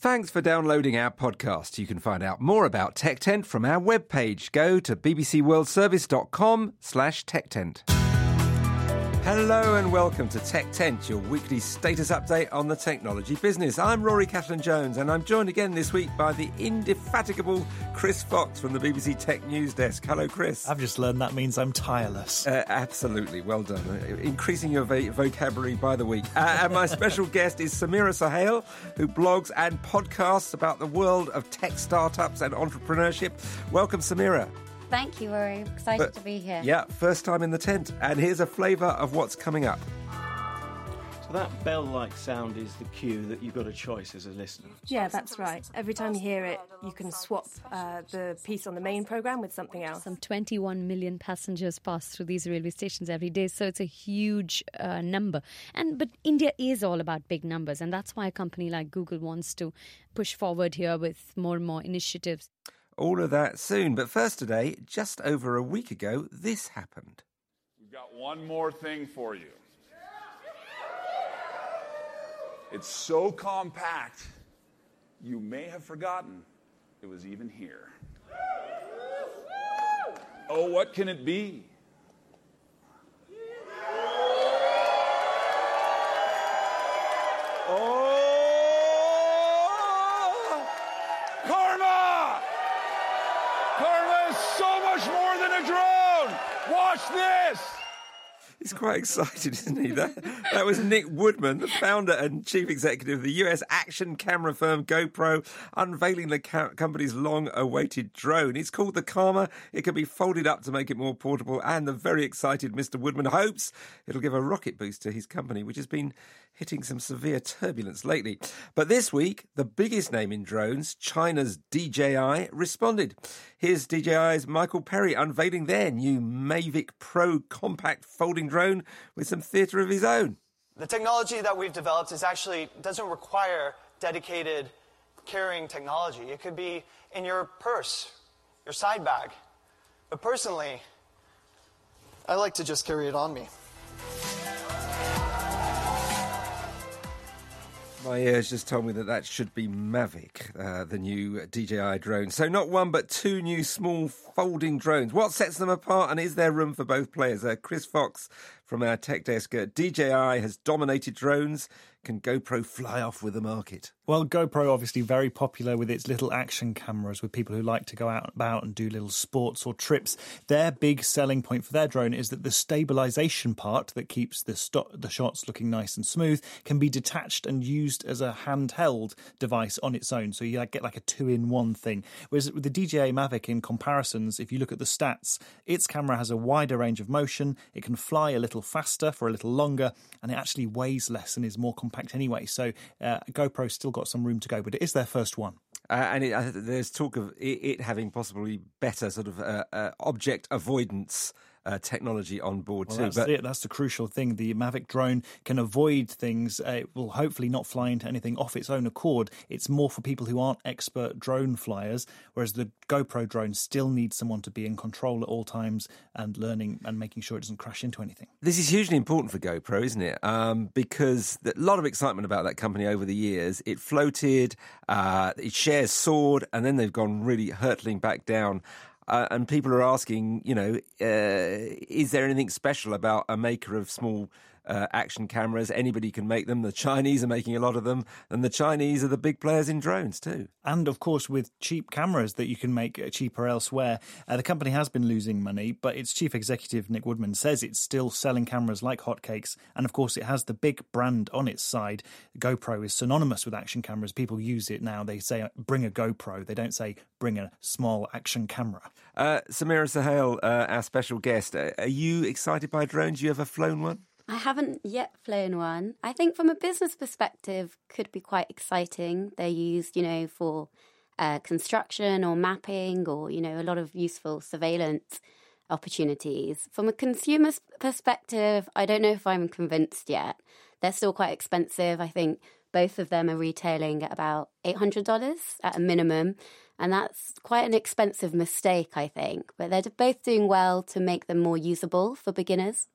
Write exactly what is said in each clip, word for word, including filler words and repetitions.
Thanks for downloading our podcast. You can find out more about TechTent from our webpage. Go to bbcworldservice.com slash TechTent. Hello and welcome to TechTent, your weekly status update on the technology business. I'm Rory Catalan-Jones and I'm joined again this week by the indefatigable Chris Fox from the B B C Tech News Desk. Hello, Chris. I've just learned that means I'm tireless. Uh, absolutely. Well done. Uh, increasing your vo- vocabulary by the week. Uh, and my special guest is Samira Suhail, who blogs and podcasts about the world of tech startups and entrepreneurship. Welcome, Samira. Thank you, Rory. Excited but, to be here. Yeah, first time in the tent. And here's a flavour of what's coming up. So that bell-like sound is the cue that you've got a choice as a listener. Yeah, that's right. Every time you hear it, you can swap uh, the piece on the main programme with something else. Some twenty-one million passengers pass through these railway stations every day, so it's a huge uh, number. And But India is all about big numbers, and that's why a company like Google wants to push forward here with more and more initiatives. All of that soon. But first today, just over a week ago, this happened. We've got one more thing for you. It's so compact, you may have forgotten it was even here. Oh, what can it be? Oh! Karma! Karma is so much more than a drone! Watch this! He's quite excited, isn't he? That, that was Nick Woodman, the founder and chief executive of the U S action camera firm GoPro, unveiling the ca- company's long-awaited drone. It's called the Karma. It can be folded up to make it more portable, and the very excited Mister Woodman hopes it'll give a rocket boost to his company, which has been hitting some severe turbulence lately. But this week, the biggest name in drones, China's D J I, responded. Here's D J I's Michael Perry unveiling their new Mavic Pro compact folding drone with some theatre of his own. The technology that we've developed is actually doesn't require dedicated carrying technology. It could be in your purse, your side bag. But personally, I like to just carry it on me. My ears just told me that that should be Mavic, uh, the new D J I drone. So not one, but two new small folding drones. What sets them apart, and is there room for both players? Uh, Chris Fox from our tech desk. Uh, D J I has dominated drones. Can GoPro fly off with the market? Well, GoPro obviously very popular with its little action cameras with people who like to go out and about and do little sports or trips. Their big selling point for their drone is that the stabilisation part that keeps the, sto- the shots looking nice and smooth can be detached and used as a handheld device on its own. So you get like a two-in-one thing. Whereas with the D J I Mavic, in comparisons, if you look at the stats, its camera has a wider range of motion, it can fly a little faster for a little longer, and it actually weighs less and is more compact anyway. So uh, GoPro still got some room to go, but it is their first one. Uh, and it, uh, there's talk of it, it having possibly better sort of uh, uh, object avoidance uh, technology on board well, too. That's but it. That's the crucial thing. The Mavic drone can avoid things. Uh, it will hopefully not fly into anything off its own accord. It's more for people who aren't expert drone flyers, whereas the GoPro drone still needs someone to be in control at all times and learning and making sure it doesn't crash into anything. This is hugely important for GoPro, isn't it? Um, because a lot of excitement about that company over the years. It floated, uh, it shares soared, and then they've gone really hurtling back down. Uh, and people are asking, you know, uh, is there anything special about a maker of small uh, action cameras? Anybody can make them. The Chinese are making a lot of them, and the Chinese are the big players in drones too. And of course, with cheap cameras that you can make cheaper elsewhere, uh, the company has been losing money, but its chief executive, Nick Woodman, says it's still selling cameras like hotcakes. And of course, it has the big brand on its side. GoPro is synonymous with action cameras. People use it now. They say, bring a GoPro. They don't say, bring a small action camera. Uh, Samira Suhail, uh, our special guest, uh, are you excited by drones? You ever flown one? I haven't yet flown one. I think from a business perspective, could be quite exciting. They're used, you know, for uh, construction or mapping or, you know, a lot of useful surveillance opportunities. From a consumer's perspective, I don't know if I'm convinced yet. They're still quite expensive. I think both of them are retailing at about eight hundred dollars at a minimum. And that's quite an expensive mistake, I think. But they're both doing well to make them more usable for beginners.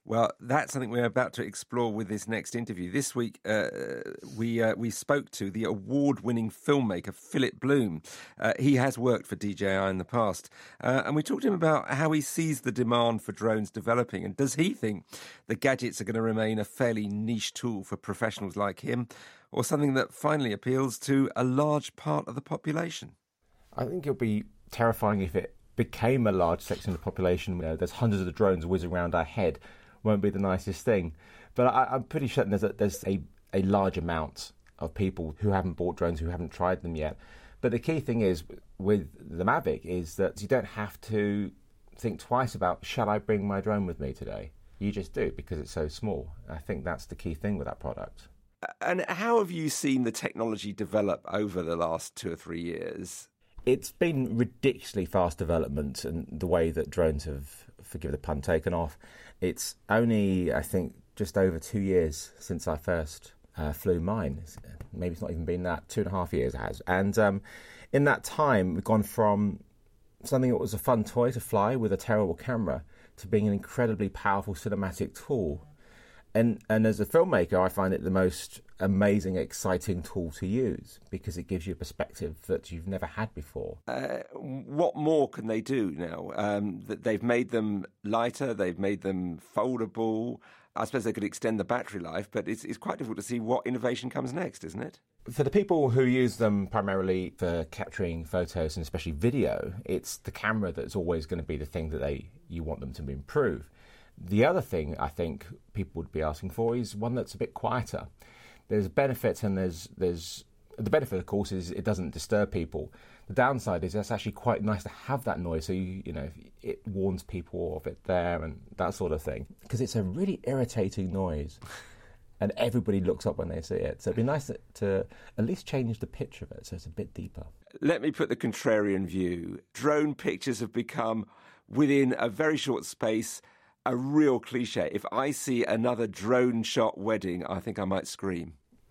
Well, that's something we're about to explore with this next interview. This week, uh, we uh, we spoke to the award-winning filmmaker Philip Bloom. Uh, he has worked for D J I in the past, uh, and we talked to him about how he sees the demand for drones developing, and does he think the gadgets are going to remain a fairly niche tool for professionals like him, or something that finally appeals to a large part of the population? I think it'll be terrifying if it became a large section of the population. You know, there's hundreds of drones whizzing around our head. Won't be the nicest thing. But I, I'm pretty certain there's, a, there's a, a large amount of people who haven't bought drones, who haven't tried them yet. But the key thing is with the Mavic is that you don't have to think twice about, shall I bring my drone with me today? You just do, because it's so small. I think that's the key thing with that product. And how have you seen the technology develop over the last two or three years? It's been ridiculously fast development, and the way that drones have, forgive the pun, taken off. It's only, I think, just over two years since I first uh, flew mine. Maybe it's not even been that, two and a half years it has. And um, in that time, we've gone from something that was a fun toy to fly with a terrible camera to being an incredibly powerful cinematic tool. And and as a filmmaker, I find it the most amazing, exciting tool to use because it gives you a perspective that you've never had before. Uh, what more can they do now? Um, that they've made them lighter, they've made them foldable. I suppose they could extend the battery life, but it's, it's quite difficult to see what innovation comes next, isn't it? For the people who use them primarily for capturing photos and especially video, it's the camera that's always going to be the thing that they you want them to improve. The other thing I think people would be asking for is one that's a bit quieter. There's benefits, and there's there's the benefit, of course, is it doesn't disturb people. The downside is it's actually quite nice to have that noise, so you you know it warns people of it there and that sort of thing, because it's a really irritating noise, and everybody looks up when they see it. So it'd be nice to, to at least change the pitch of it so it's a bit deeper. Let me put the contrarian view. Drone pictures have become, within a very short space, a real cliche. If I see another drone shot wedding, I think I might scream.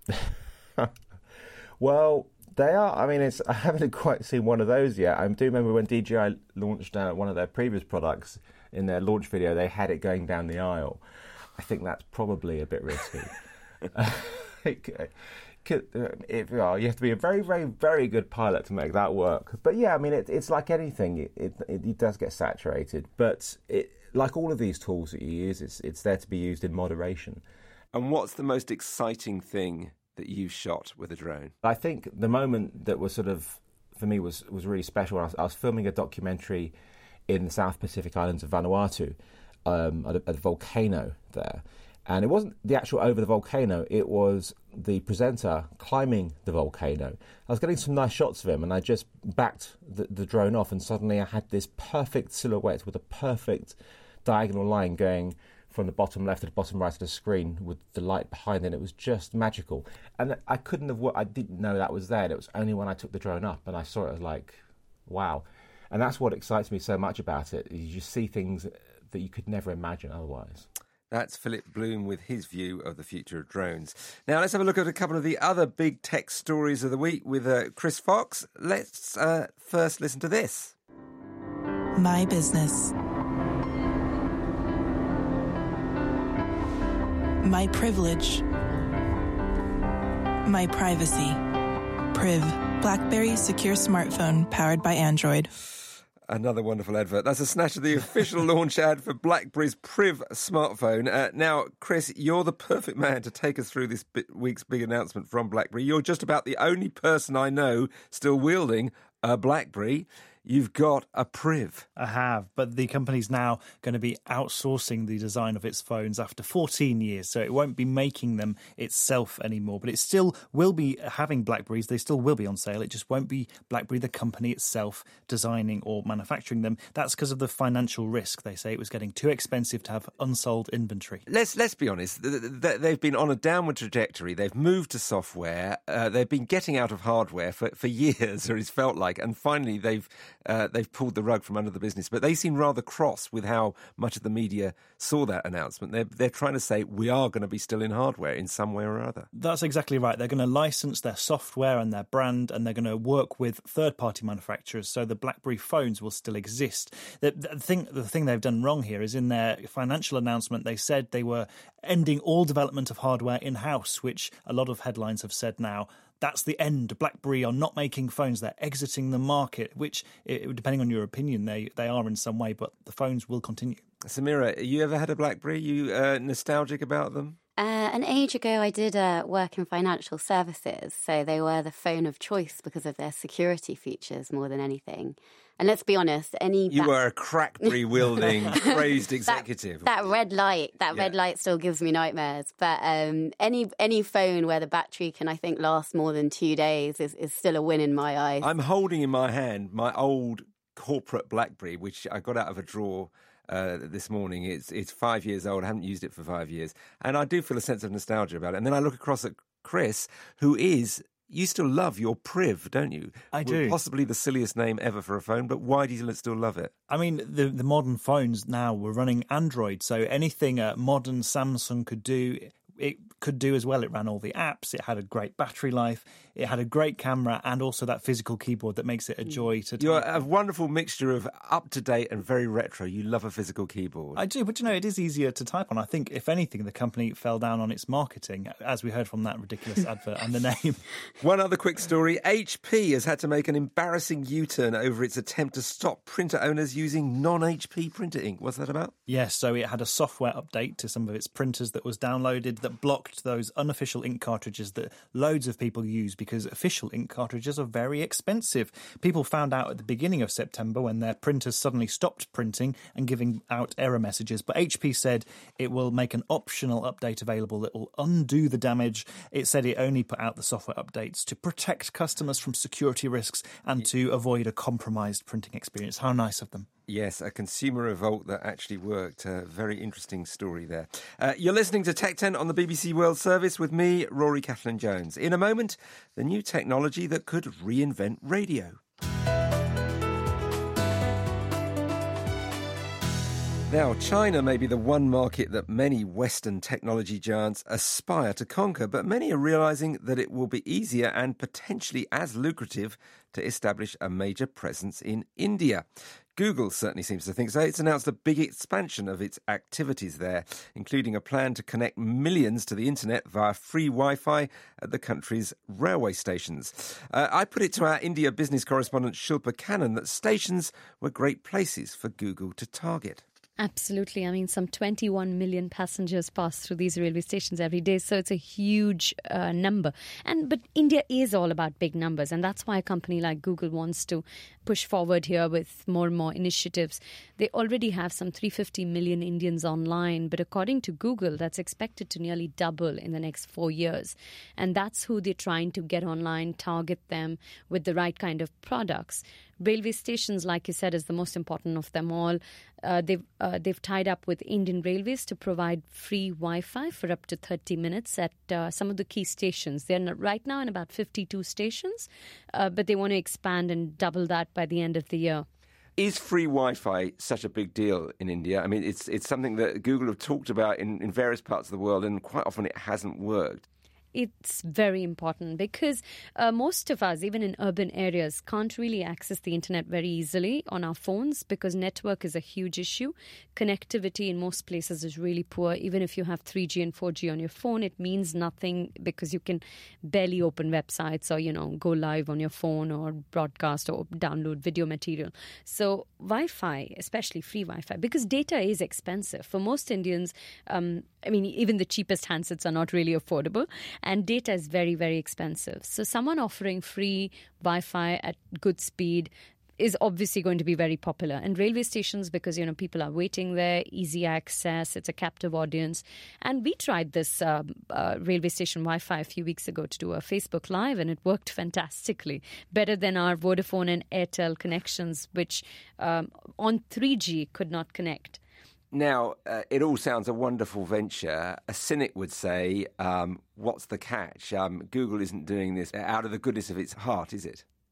Well, they are. I mean, it's, I haven't quite seen one of those yet. I do remember when D J I launched uh, one of their previous products, in their launch video, they had it going down the aisle. I think that's probably a bit risky. it, it, well, you have to be a very, very, very good pilot to make that work. But yeah, I mean, it, it's like anything. It, it, it does get saturated. But it, like all of these tools that you use, it's, it's there to be used in moderation. And what's the most exciting thing that you've shot with a drone? I think the moment that was sort of, for me, was, was really special. I was, I was filming a documentary in the South Pacific islands of Vanuatu, um, at, a, at a volcano there. And it wasn't the actual over the volcano, it was the presenter climbing the volcano. I was getting some nice shots of him, and I just backed the, the drone off, and suddenly I had this perfect silhouette with a perfect diagonal line going from the bottom left to the bottom right of the screen with the light behind it. It was just magical. And I couldn't have, I didn't know that was there. And it was only when I took the drone up and I saw it, I was like, wow. And that's what excites me so much about it. You just see things that you could never imagine otherwise. That's Philip Bloom with his view of the future of drones. Now, let's have a look at a couple of the other big tech stories of the week with uh, Chris Fox. Let's uh, first listen to this. My business. My privilege. My privacy. Priv, BlackBerry secure smartphone powered by Android. Another wonderful advert. That's a snatch of the official launch ad for BlackBerry's Priv smartphone. Uh, now, Chris, you're the perfect man to take us through this week's big announcement from BlackBerry. You're just about the only person I know still wielding a BlackBerry. You've got a Priv. I have, but the company's now going to be outsourcing the design of its phones after fourteen years, so it won't be making them itself anymore, but it still will be having BlackBerries. They still will be on sale. It just won't be BlackBerry, the company itself, designing or manufacturing them. That's because of the financial risk. They say it was getting too expensive to have unsold inventory. Let's let's be honest. They've been on a downward trajectory. They've moved to software. Uh, they've been getting out of hardware for, for years, or it's felt like, and finally they've uh, they've pulled the rug from under the business. But they seem rather cross with how much of the media saw that announcement. They're, they're trying to say we are going to be still in hardware in some way or other. That's exactly right. They're going to license their software and their brand, and they're going to work with third-party manufacturers, so the BlackBerry phones will still exist. The, the thing, the thing they've done wrong here is in their financial announcement, they said they were ending all development of hardware in-house, which a lot of headlines have said now. That's the end. BlackBerry are not making phones. They're exiting the market, which, depending on your opinion, they, they are in some way, but the phones will continue. Samira, you ever had a BlackBerry? You uh, nostalgic about them? Uh, an age ago, I did uh, work in financial services, so they were the phone of choice because of their security features more than anything. And let's be honest, any... You back- were a crackberry-wielding, crazed executive. That, that red light, that Yeah. red light still gives me nightmares. But um, any any phone where the battery can, I think, last more than two days is, is still a win in my eyes. I'm holding in my hand my old corporate BlackBerry, which I got out of a drawer uh, this morning. It's it's five years old. I haven't used it for five years. And I do feel a sense of nostalgia about it. And then I look across at Chris, who is... You still love your Priv, don't you? I Well, do. Possibly the silliest name ever for a phone, but why do you still love it? I mean, the the modern phones now were running Android, so anything a modern Samsung could do, it could do as well. It ran all the apps, it had a great battery life, it had a great camera, and also that physical keyboard that makes it a joy to You're type. a wonderful mixture of up-to-date and very retro. You love a physical keyboard. I do, but you know, it is easier to type on. I think, if anything, the company fell down on its marketing, as we heard from that ridiculous advert and the name. One other quick story. H P has had to make an embarrassing U-turn over its attempt to stop printer owners using non-H P printer ink. What's that about? Yes, so it had a software update to some of its printers that was downloaded that blocked those unofficial ink cartridges that loads of people use because official ink cartridges are very expensive. People found out at the beginning of September when their printers suddenly stopped printing and giving out error messages. But H P said it will make an optional update available that will undo the damage. It said it only put out the software updates to protect customers from security risks and to avoid a compromised printing experience. How nice of them. Yes, a consumer revolt that actually worked. A very interesting story there. Uh, you're listening to Tech ten on the B B C World Service with me, Rory Catalan-Jones. In a moment, the new technology that could reinvent radio. Now, China may be the one market that many Western technology giants aspire to conquer, but many are realising that it will be easier and potentially as lucrative to establish a major presence in India. Google certainly seems to think so. It's announced a big expansion of its activities there, including a plan to connect millions to the internet via free Wi-Fi at the country's railway stations. Uh, I put it to our India business correspondent Shilpa Cannon that stations were great places for Google to target. Absolutely. I mean, some twenty-one million passengers pass through these railway stations every day, so it's a huge uh, number. And but India is all about big numbers, and that's why a company like Google wants to push forward here with more and more initiatives. They already have some three hundred fifty million Indians online, but according to Google, that's expected to nearly double in the next four years. And that's who they're trying to get online, target them with the right kind of products. Railway stations, like you said, is the most important of them all. Uh, they've uh, they've tied up with Indian Railways to provide free Wi-Fi for up to thirty minutes at uh, some of the key stations. They're right now in about fifty-two stations, uh, but they want to expand and double that by the end of the year. Is free Wi-Fi such a big deal in India? I mean, it's it's something that Google have talked about in, in various parts of the world, and quite often it hasn't worked. It's very important because uh, most of us, even in urban areas, can't really access the internet very easily on our phones because network is a huge issue. Connectivity in most places is really poor. Even if you have three G and four G on your phone, it means nothing because you can barely open websites or, you know, go live on your phone or broadcast or download video material. So Wi-Fi, especially free Wi-Fi, because data is expensive. For most Indians, um, I mean, even the cheapest handsets are not really affordable. And data is very, very expensive. So someone offering free Wi-Fi at good speed is obviously going to be very popular. And railway stations, because, you know, people are waiting there, easy access, it's a captive audience. And we tried this uh, uh, railway station Wi-Fi a few weeks ago to do a Facebook Live, and it worked fantastically. Better than our Vodafone and Airtel connections, which um, on three G could not connect. Now, uh, it all sounds a wonderful venture. A cynic would say, um, what's the catch? Um, Google isn't doing this out of the goodness of its heart, is it?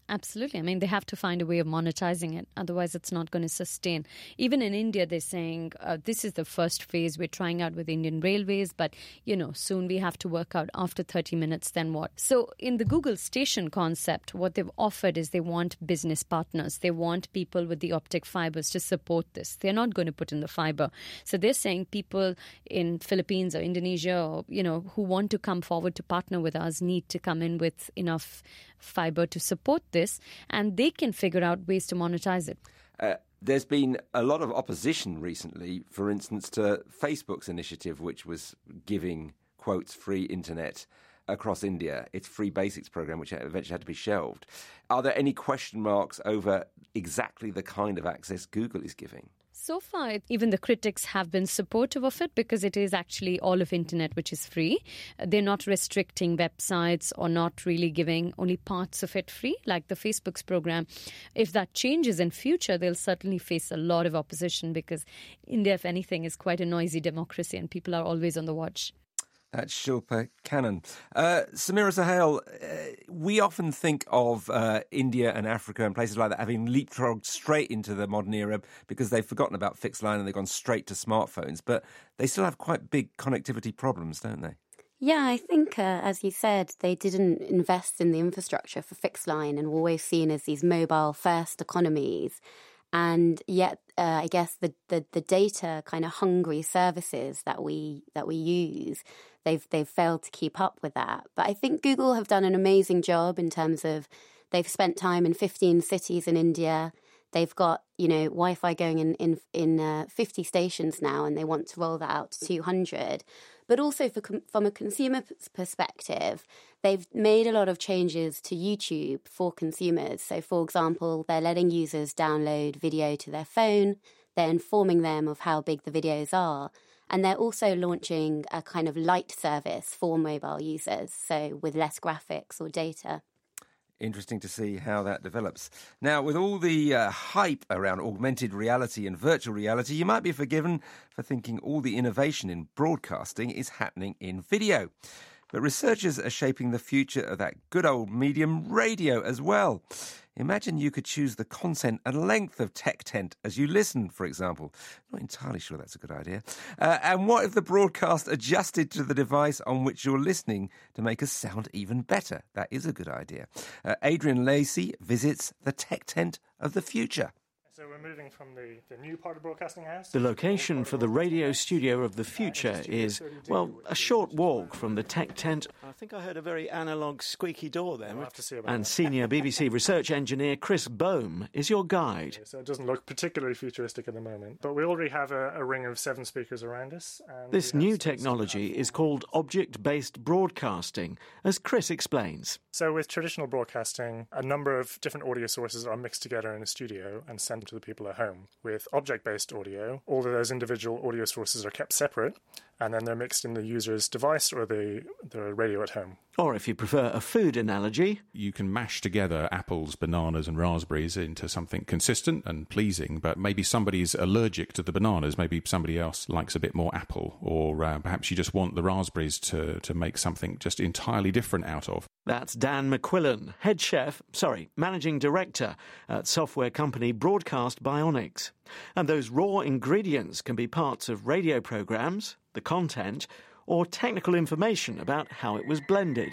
Absolutely. I mean, they have to find a way of monetizing it. Otherwise, it's not going to sustain. Even in India, they're saying uh, this is the first phase we're trying out with Indian Railways, but, you know, soon we have to work out after thirty minutes, then what? So in the Google Station concept, what they've offered is they want business partners. They want people with the optic fibers to support this. They're not going to put in the fiber. So they're saying people in Philippines or Indonesia or, you know, who want to come forward to partner with us need to come in with enough fiber to support this, and they can figure out ways to monetize it. Uh, there's been a lot of opposition recently, for instance, to Facebook's initiative, which was giving, quotes, free internet across India, its Free Basics program, which eventually had to be shelved. Are there any question marks over exactly the kind of access Google is giving? So far, even the critics have been supportive of it because it is actually all of internet which is free. They're not restricting websites or not really giving only parts of it free, like the Facebook's program. If that changes in future, they'll certainly face a lot of opposition because India, if anything, is quite a noisy democracy and people are always on the watch. That's Shilpa Kannan. Uh, Samira Sohail, uh, we often think of uh, India and Africa and places like that having leapfrogged straight into the modern era because they've forgotten about fixed line and they've gone straight to smartphones. But they still have quite big connectivity problems, don't they? Yeah, I think, uh, as you said, they didn't invest in the infrastructure for fixed line and were always seen as these mobile-first economies. And yet, uh, I guess the, the, the data kind of hungry services that we that we use, they've they've failed to keep up with that. But I think Google have done an amazing job in terms of they've spent time in fifteen cities in India. They've got, you know, Wi-Fi going in in, in uh, fifty stations now, and they want to roll that out to two hundred. But also for, from a consumer perspective, they've made a lot of changes to YouTube for consumers. So, for example, they're letting users download video to their phone. They're informing them of how big the videos are. And they're also launching a kind of light service for mobile users, so with less graphics or data. Interesting to see how that develops. Now, with all the uh, hype around augmented reality and virtual reality, you might be forgiven for thinking all the innovation in broadcasting is happening in video. But researchers are shaping the future of that good old medium, radio, as well. Imagine you could choose the content and length of Tech Tent as you listen, for example. Not entirely sure that's a good idea. Uh, and what if the broadcast adjusted to the device on which you're listening to make us sound even better? That is a good idea. Uh, Adrian Lacey visits the Tech Tent of the future. So we're moving from the, the new part of Broadcasting House. The location for the radio studio of the future is, well, a short walk from the Tech Tent. I think I heard a very analogue squeaky door there. We'll have to see about and that. Senior B B C research engineer Chris Bohm is your guide. So it doesn't look particularly futuristic at the moment, but we already have a, a ring of seven speakers around us. And this new technology is called object-based broadcasting, as Chris explains. So with traditional broadcasting, a number of different audio sources are mixed together in a studio and sent to the people at home. With object-based audio, all of those individual audio sources are kept separate, and then they're mixed in the user's device or the, the radio at home. Or if you prefer a food analogy, you can mash together apples, bananas and raspberries into something consistent and pleasing, but maybe somebody's allergic to the bananas, maybe somebody else likes a bit more apple, or uh, perhaps you just want the raspberries to, to make something just entirely different out of. That's Dan McQuillan, head chef, sorry, managing director at software company Broadcast Bionics. And those raw ingredients can be parts of radio programmes, the content, or technical information about how it was blended.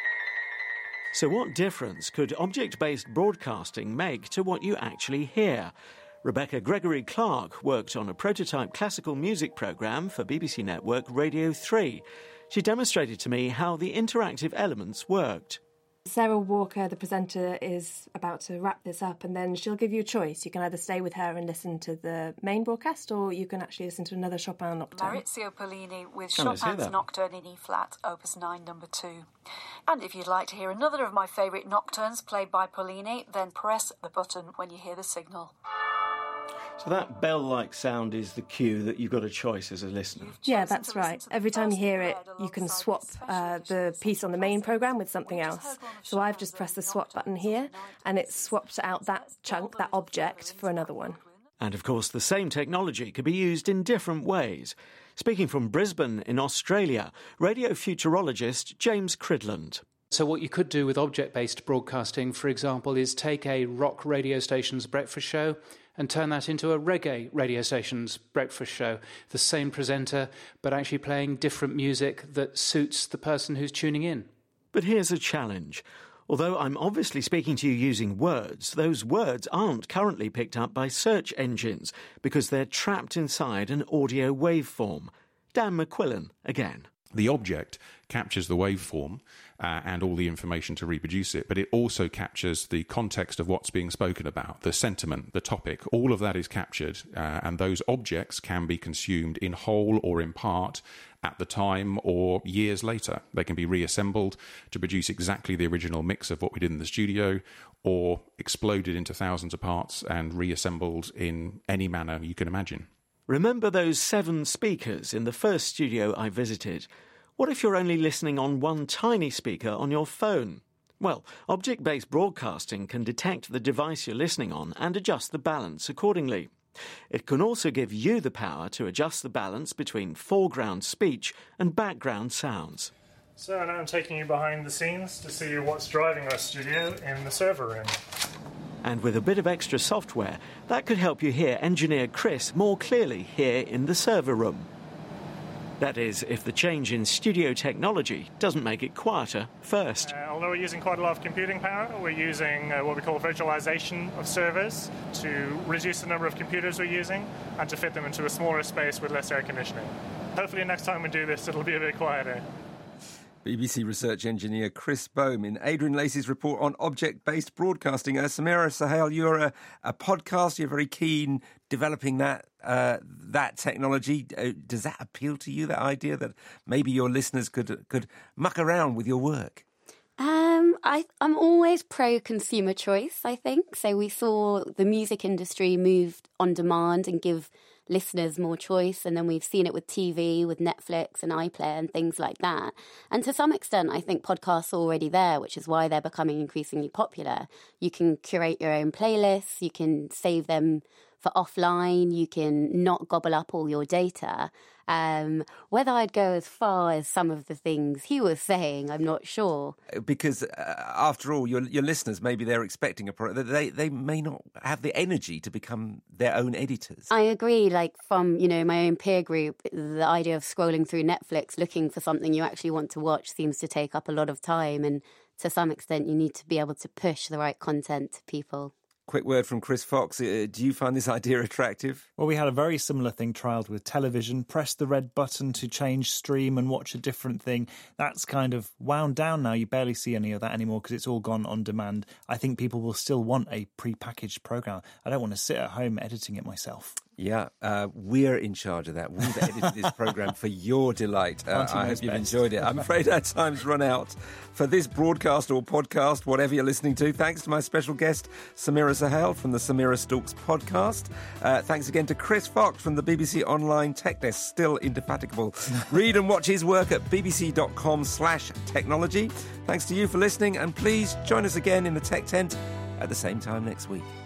So what difference could object-based broadcasting make to what you actually hear? Rebecca Gregory-Clark worked on a prototype classical music programme for B B C Network Radio three. She demonstrated to me how the interactive elements worked. Sarah Walker, the presenter, is about to wrap this up, and then she'll give you a choice. You can either stay with her and listen to the main broadcast, or you can actually listen to another Chopin nocturne. Maurizio Pollini with Oh, let's hear Chopin's that. Nocturne in E-flat, Opus nine, number two. And if you'd like to hear another of my favourite nocturnes played by Pollini, then press the button when you hear the signal. So that bell-like sound is the cue that you've got a choice as a listener. Yeah, that's right. Every time you hear it, you can swap uh, the piece on the main programme with something else. So I've just pressed the swap button here, and it swapped out that chunk, that object, for another one. And of course, the same technology could be used in different ways. Speaking from Brisbane in Australia, radio futurologist James Cridland. So what you could do with object-based broadcasting, for example, is take a rock radio station's breakfast show and turn that into a reggae radio station's breakfast show. The same presenter, but actually playing different music that suits the person who's tuning in. But here's a challenge. Although I'm obviously speaking to you using words, those words aren't currently picked up by search engines because they're trapped inside an audio waveform. Dan McQuillan again. The object captures the waveform uh, and all the information to reproduce it, but it also captures the context of what's being spoken about, the sentiment, the topic. All of that is captured, uh, and those objects can be consumed in whole or in part at the time or years later. They can be reassembled to produce exactly the original mix of what we did in the studio, or exploded into thousands of parts and reassembled in any manner you can imagine. Remember those seven speakers in the first studio I visited? What if you're only listening on one tiny speaker on your phone? Well, object-based broadcasting can detect the device you're listening on and adjust the balance accordingly. It can also give you the power to adjust the balance between foreground speech and background sounds. So now I'm taking you behind the scenes to see what's driving our studio in the server room. And with a bit of extra software, that could help you hear engineer Chris more clearly here in the server room. That is, if the change in studio technology doesn't make it quieter first. Uh, although we're using quite a lot of computing power, we're using uh, what we call virtualization of servers to reduce the number of computers we're using and to fit them into a smaller space with less air conditioning. Hopefully next time we do this, it'll be a bit quieter. B B C research engineer Chris Bohm in Adrian Lacey's report on object-based broadcasting. Uh, Samira Sahel, you're a, a podcast. You're very keen developing that uh, that technology. Uh, does that appeal to you, that idea that maybe your listeners could could muck around with your work? Um, I, I'm always pro-consumer choice, I think. So we saw the music industry move on demand and give listeners more choice, and then we've seen it with T V, with Netflix and iPlayer and things like that. And to some extent, I think podcasts are already there, which is why they're becoming increasingly popular. You can curate your own playlists, you can save them for offline, you can not gobble up all your data. Um, whether I'd go as far as some of the things he was saying, I'm not sure. Because uh, after all, your your listeners, maybe they're expecting a product. They they may not have the energy to become their own editors. I agree. Like from, you know, my own peer group, the idea of scrolling through Netflix, looking for something you actually want to watch seems to take up a lot of time. And to some extent, you need to be able to push the right content to people. Quick word from Chris Fox. Uh, do you find this idea attractive? Well, we had a very similar thing trialled with television. Press the red button to change stream and watch a different thing. That's kind of wound down now. You barely see any of that anymore because it's all gone on demand. I think people will still want a pre-packaged programme. I don't want to sit at home editing it myself. Yeah, uh, we're in charge of that. We've edited this programme for your delight. Uh, I hope you've best. enjoyed it. I'm afraid our time's run out for this broadcast or podcast, whatever you're listening to. Thanks to my special guest, Samira Sahel from the Samira Stalks podcast. Uh, thanks again to Chris Fox from the B B C Online Tech Desk, still indefatigable. Read and watch his work at bbc.com slash technology. Thanks to you for listening, and please join us again in the Tech Tent at the same time next week.